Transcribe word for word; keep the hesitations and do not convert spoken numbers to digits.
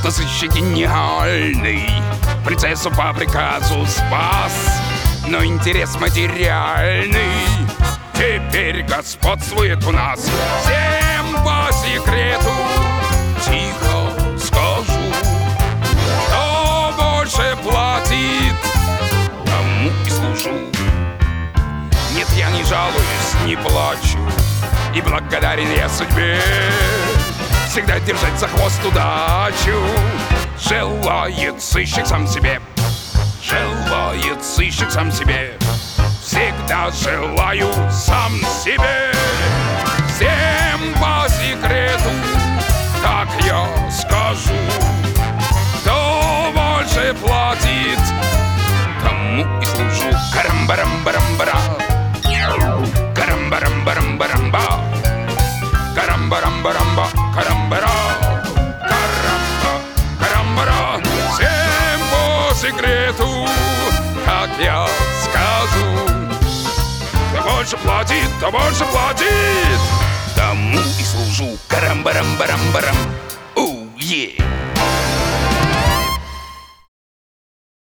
Кто сыщик гениальный принцессу по приказу спас, но интерес материальный теперь господствует у нас. Всем по секрету тихо скажу: кто больше платит, тому и служу. Нет, я не жалуюсь, не плачу, и благодарен я судьбе. Всегда держать за хвост удачу желает сыщик сам себе. Желает сыщик сам себе. Всегда желаю сам себе. Всем по секрету так я скажу: кто больше платит, тому и служу. Карам-барам-барам-бара, карам-барам-барам-барам-ба, карам-барам-барам-ба, карам-бара, карам-ба, карам-бара. Всем по секрету так я скажу: кто больше платит, кто больше платит, тому и служу. Карам-барам-барам-барам. Оу, е!